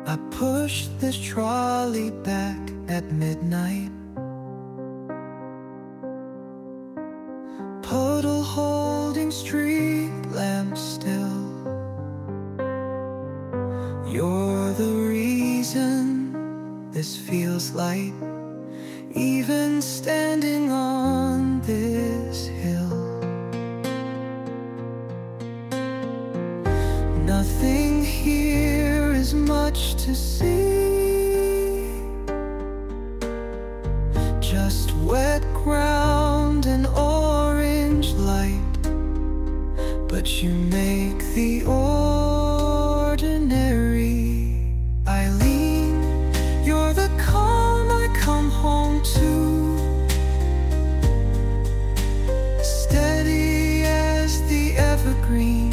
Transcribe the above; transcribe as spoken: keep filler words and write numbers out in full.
I push this trolley back at midnight, puddle holding street lamp still. You're the reason this feels light, even standing on this hill. Nothing here is much to see, just wet ground and orange light. But you make the ordinary. Eileen, you're the calm I come home to, steady as the evergreen.